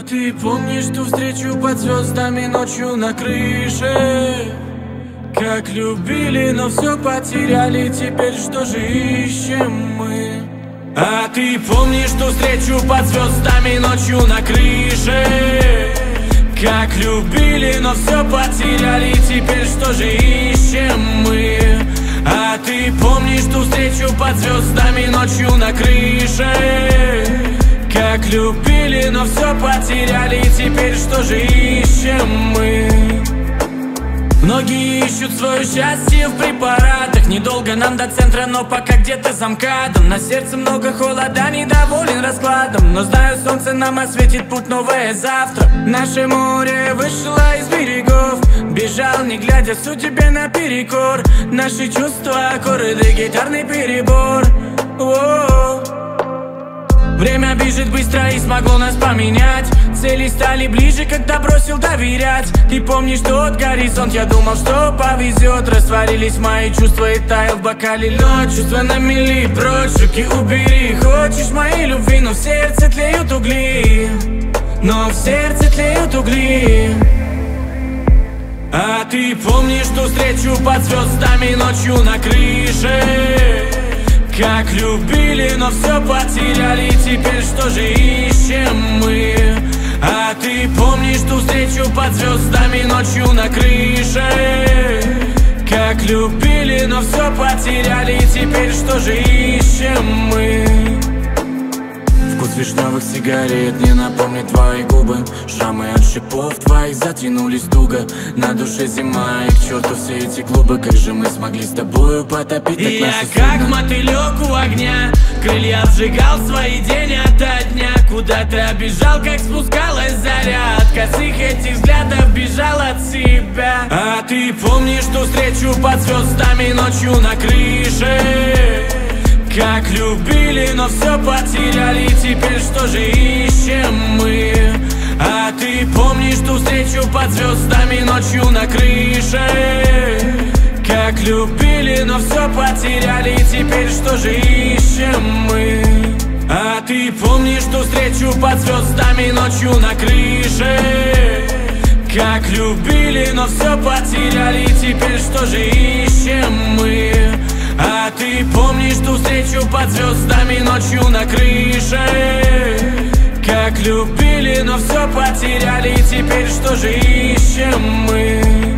ты помнишь ту встречу под звездами ночью на крыше? Как любили, но все потеряли, теперь что же ищем мы? А ты помнишь ту встречу под звездами ночью на крыше? Как любили, но все потеряли, теперь что же ищем мы? А ты помнишь ту встречу под звездами ночью на крыше? Как любили, но все потеряли, теперь что же ищем мы? Многие ищут свое счастье в препаратах. Недолго нам до центра, но пока где-то за МКАДом. На сердце много холода, недоволен раскладом, но знаю, солнце нам осветит путь, новое завтра. Наше море вышло из берегов, бежал, не глядя судьбе наперекор. Наши чувства, аккорды, гитарный перебор. Время бежит быстро и смогло нас поменять. Цели стали ближе, когда бросил доверять. Ты помнишь тот горизонт, я думал, что повезет. Растворились мои чувства и таял в бокале лед. Чувства на мели прочь, руки убери. Хочешь моей любви, но в сердце тлеют угли. Но в сердце тлеют угли. А ты помнишь ту встречу под звездами ночью на крыше? Как любили, но все потеряли, теперь что же ищем мы? А ты помнишь ту встречу под звездами ночью на крыше? Как любили, но все потеряли, теперь что же ищем мы? Вкус вишневых сигарет не напомнит твои губы. Шрамы от шипов твоих затянулись туго. На душе зима и к черту все эти клубы. Как же мы смогли с тобою потопить так и наши я как судьбы? мотылек у огня, крылья сжигал свои день ото дня. Куда ты бежал, как спускалась заря? От косых этих взглядов бежал от себя. А ты помнишь ту встречу под звездами ночью на крыше? Как любили, но все потеряли, теперь что же ищем мы? А ты помнишь ту встречу под звездами ночью на крыше? Как любили, но все потеряли, теперь что же ищем мы? А ты помнишь ту встречу под звездами ночью на крыше? Как любили, но все потеряли, теперь что же ищем мы? А ты помнишь ту встречу под звездами ночью на крыше? Как любили, но все потеряли, теперь что же ищем мы?